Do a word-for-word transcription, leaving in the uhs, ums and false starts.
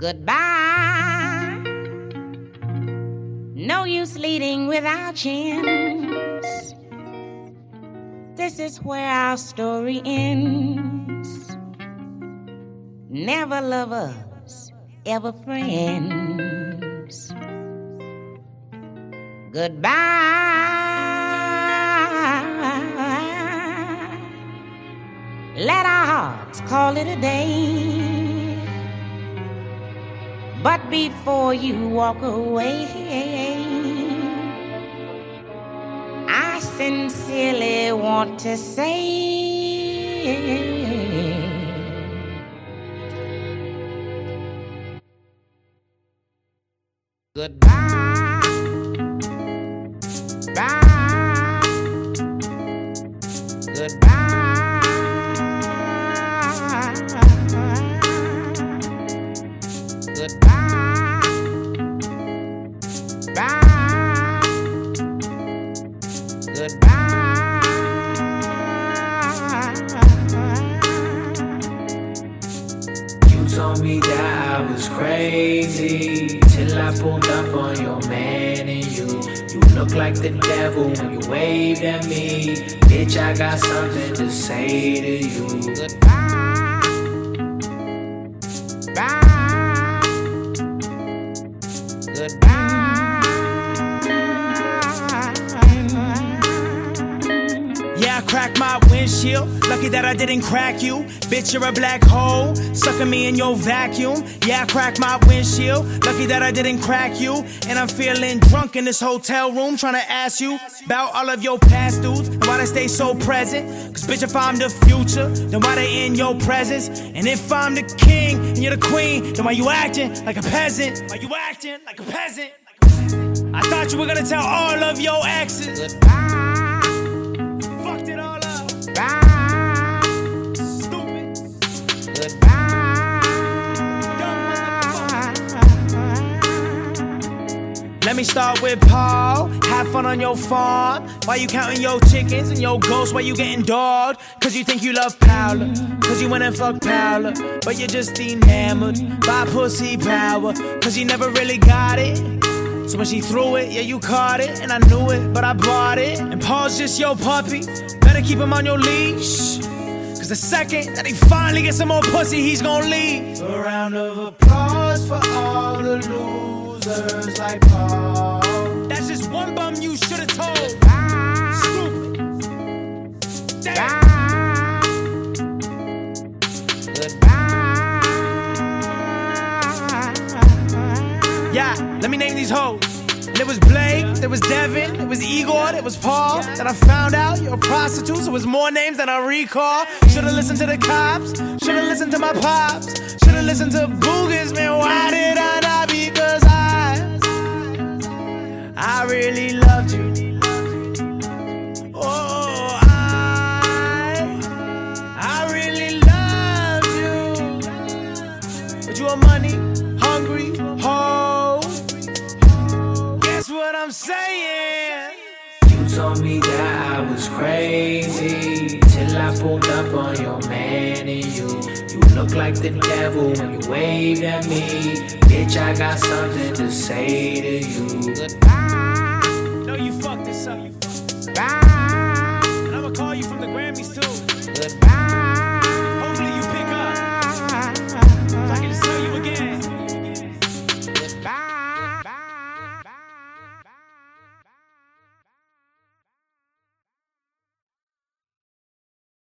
Goodbye. No use leading without chance. This is where our story ends. Never lovers, ever friends. Goodbye. Let our hearts call it a day. But before you walk away, I sincerely want to say goodbye. Bye. Goodbye. Goodbye. Bye. Goodbye. You told me that I was crazy till I pulled up on your man and you. You look like the devil when you waved at me. Bitch, I got something to say to you. Goodbye. Bye. Goodbye. Yeah, I cracked my windshield. Lucky that I didn't crack you. Bitch, you're a black hole, sucking me in your vacuum. Yeah, I cracked my windshield. Lucky that I didn't crack you. And I'm feeling drunk in this hotel room, trying to ask you about all of your past dudes and why they stay so present. Cause bitch, if I'm the future, then why they in your presence? And if I'm the king and you're the queen, then why you acting like a peasant? Why you acting like a peasant? I thought you were gonna tell all of your exes. Goodbye. Fucked it all up. Bye. Stupid. Goodbye. Let me start with Paul. Have fun on your farm. Why you counting your chickens and your ghosts? Why you getting dogged? Cause you think you love Paula. Cause you went and fucked Paula. But you're just enamored by pussy power. Cause you never really got it. So when she threw it, yeah, you caught it. And I knew it, but I bought it. And Paul's just your puppy. Better keep him on your leash. Cause the second that he finally gets some more pussy, he's gonna leave. A round of applause for all the losers like Paul. That's just one bum you should've told. Bye. Stupid. Damn. Bye. Goodbye. Yeah, let me name these hoes. There was Blake, there was Devin, there was Igor, there was Paul. Then I found out you're a prostitute, so it was more names than I recall. Should've listened to the cops, should've listened to my pops, should've listened to Boogers, man, why did I not? Because I, I really loved you. Oh, I, I really loved you. But you are money, hungry, hoe. Guess what I'm saying? You told me that I was crazy till I pulled up on your man and you. You look like the devil when you waved at me. Bitch, I got something to say to you. Goodbye. No, you fucked this up. You